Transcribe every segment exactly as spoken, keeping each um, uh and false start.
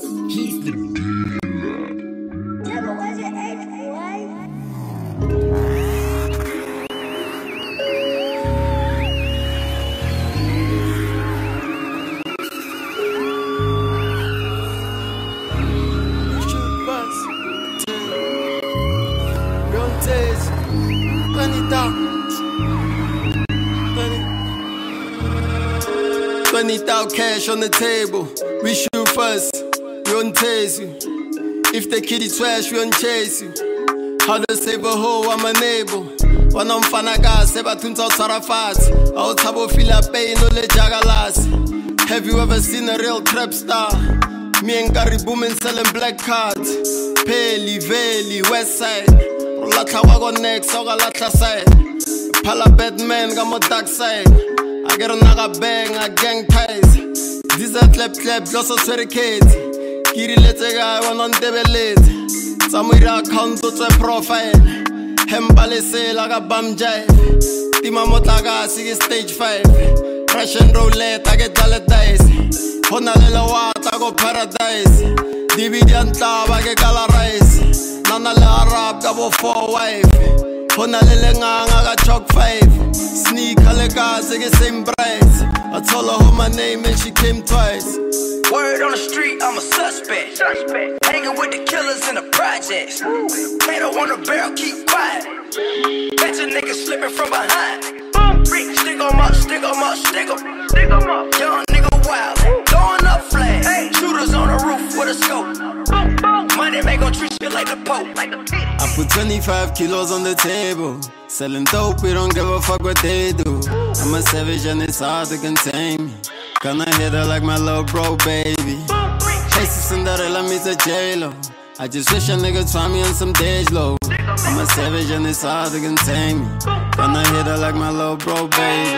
He's the dealer. Yeah, but where's your H, boy? twenty thousand cash on the table. We shoot first, we won't tase you. If the kitty trash, we won't chase you. How to save a hoe, I'm unable. When I'm fanaga, seba tunta sarafat. I'll tabo fila pay no le jagalas. Have you ever seen a real trap star? Me and Gary Boomin selling black cards. Peli, Veli, West Side. Latla wago next, oga latla side. Pala Batman, got my dark side. I get a naga bang, I gang ties. These are clap clap, just a sweaty kids. Kiri lete guy, one on debe late. Samira account to a profile. Hembale say like a bam jive. Tima motaga, sige stage five. Russian roulette, I get dollar dice. Honalila wat, I go paradise. Dividend tab, I get gala rice. Nana le Arab, gabo four wife. Honalile ngang, I got chalk five. Sneak alle guys, they get same price. I told her who my name and she came twice. Word on the street, I'm a suspect. suspect. Hanging with the killers in the projects. Hater on the barrel, keep quiet. Catch a nigga slipping from behind. Stick 'em up, stick 'em up, stick 'em. Young nigga wild, throwing up flags. Shooters on the roof with a scope. Money make gon' treat you like the Pope. I put twenty-five kilos on the table. Selling dope, we don't give a fuck what they do. I'm a savage and it's hard to contain me. Gonna hit her like my little bro, baby. Chasing Cinderella meets a J-Lo. I just wish a nigga try me on some Dej low. I'm a savage and it's hard to contain me. Gonna hit her like my little bro, baby.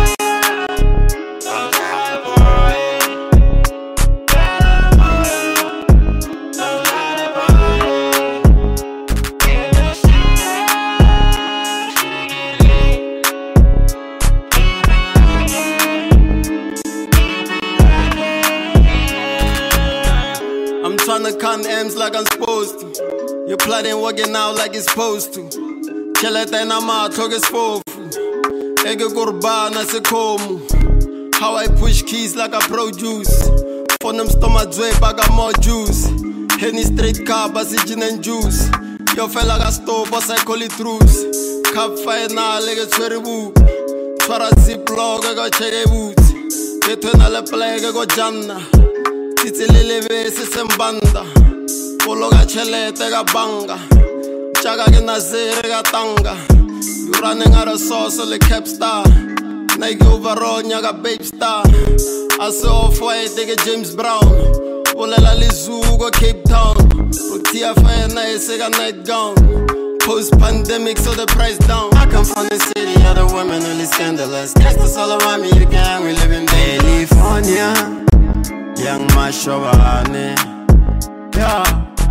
Tryna count M's like I'm supposed to. Your plot ain't working out like it's supposed to. Chelete na matlo ke spofu. Ege kurbana se komu. How I push keys like I produce. For them stomach drape, I got more juice. Henny straight car, but it's gin and juice. Yo fella got stove, but I call it truce. Cup fire now, like a cherry boot. Twara zip log, I got cherry boots. Get to another plague, I got Janna. Titi lili vesi sembanda. Polo ga chelete ga banga. Chaga ke nazere ga tanga. You running out of sauce like cap star. Nike overall nyaga babe star. I saw off-white take James Brown. Polela lizu go Cape Town. Utia fire nice ga night gown. Post-pandemic so the price down. I come from the city, other women only scandalous. Gangsters all around me, the gang we live in California. Young Mashawani, yeah.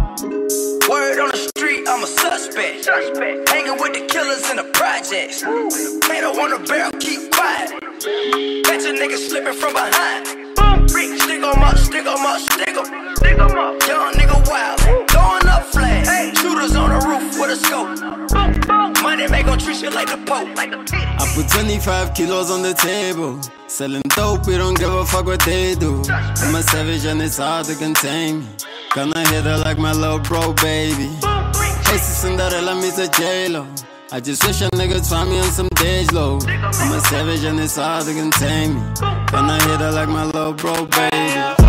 Word on the street, I'm a suspect. suspect. Hanging with the killers in the projects. Hater on the barrel, keep quiet. Catch a nigga slipping from behind. Stick 'em up, stick 'em up, stick 'em. Young nigga wild, throwing up flags. Shooters on the roof with a scope. Money make gon' treat you like the Pope. I put twenty-five kilos on the table. Selling dope, we don't give a fuck what they do. I'm a savage and it's hard to contain me. Gonna hit her like my little bro, baby. Chasing Cinderella meets a J-Lo. I just wish a nigga try me on some Dej low. I'm a savage and it's hard to contain me. Gonna hit her like my little bro, baby.